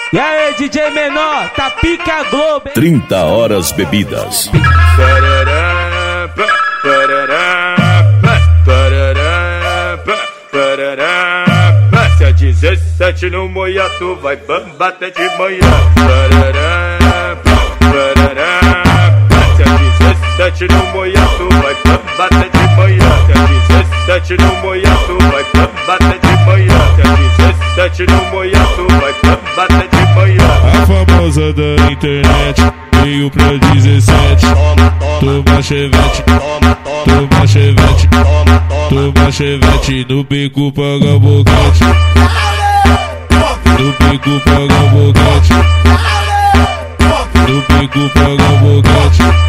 E aí, DJ Menor, tá pica Globo, hein? 30 horas bebidas. Se é 17 no moia, tu vai bamba até de manhã. Se é 17 no moia, tu vai bamba até de manhã. Se é 17 no moia, tu vai bamba até de manhã. Se é 17 no moia, tu vai bamba até de manhã. A famosa da internet veio pra 17. Toma chevette, toma chevette, toma chevette. No bico paga boquete, no bico paga boquete, no bico paga boquete.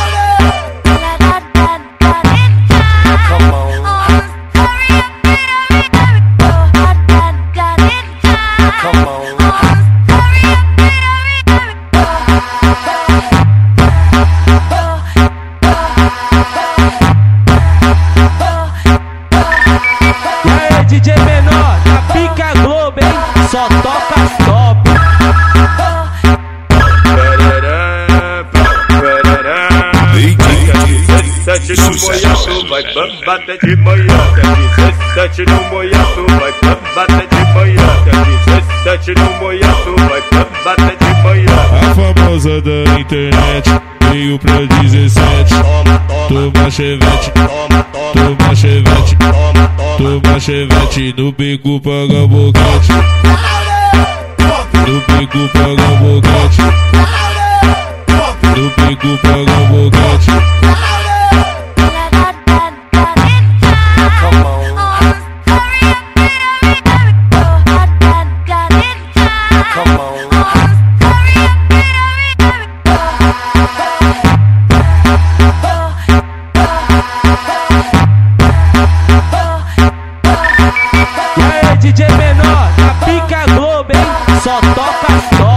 DJ Menor, tá pica Globo, hein? Só toca as top. Tu vai bamba até de manhã. 17 no moia, tu vai bamba até de manhã. 17 no moia, tu vai bamba até de manhã. A famosa da internet veio pra 17. Toma chevette, toma chevette, toma chevette. No bico paga boquete, no bico paga boquete, no bico paga boquete. DJ Menor, tá pica Globo, hein? Só toca as top.